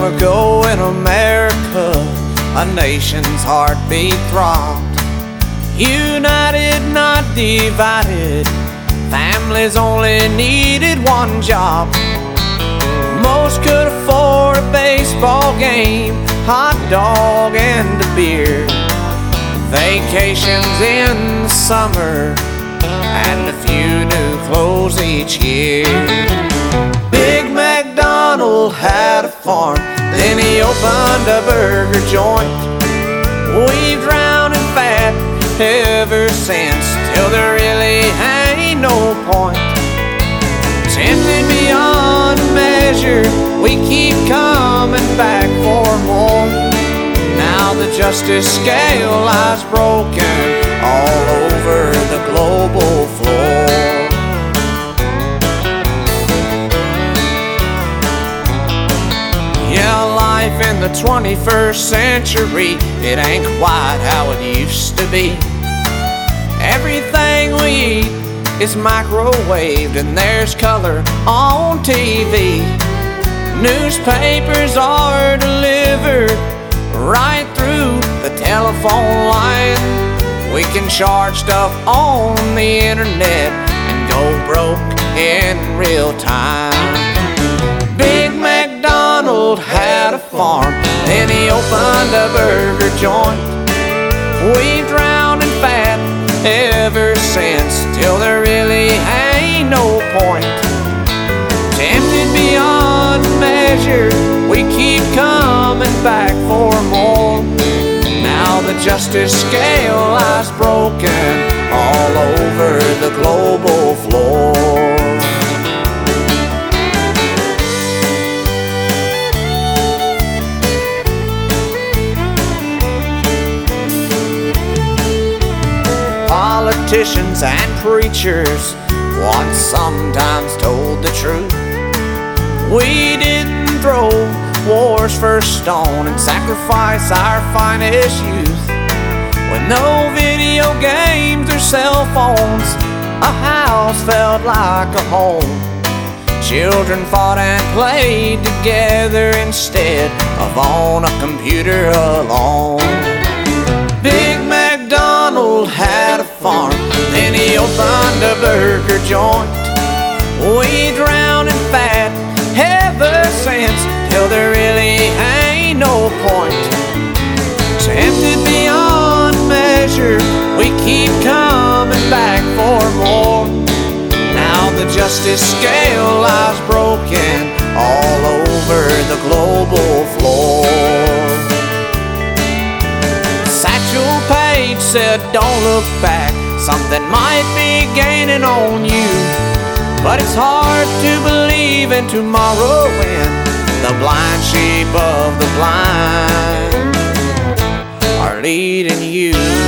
we're going, America, a nation's heartbeat throbbed. United, not divided, families only needed one job. Most could afford a baseball game, hot dog and a beer, vacations in the summer, and a few new clothes each year. Big MacDonald had a farm, then he opened a burger joint. We've drowned in fat ever since, till there really ain't no point. Tempted beyond measure, we keep coming back for more. Now the justice scale lies broken all over the global floor. Yeah, life in the 21st century, it ain't quite how it used to be. Everything we eat is microwaved and there's color on TV. Newspapers are delivered right through the telephone line. We can charge stuff on the internet and go broke in real time. Big MacDonald had a farm, then he opened a burger joint. We've drowned in fat ever since, till there really ain't no point. Tempted beyond measure, we keep coming back for more. Now the justice scale lies broken all over the global floor. Politicians and preachers once sometimes told the truth. We didn't throw war's first stone and sacrifice our finest youth. With no video games or cell phones, a house felt like a home. Children fought and played together instead of on a computer alone. Big MacDonald had a farm, then he opened a burger joint. We drowned in fat ever since, till there really ain't no point. Tempted beyond measure, we keep coming back for more. Now the justice scale lies broken all over the global floor. Satchel Paige said, don't look back, something might be gaining on you. But it's hard to believe in tomorrow when the blind sheep of the blind are leading you.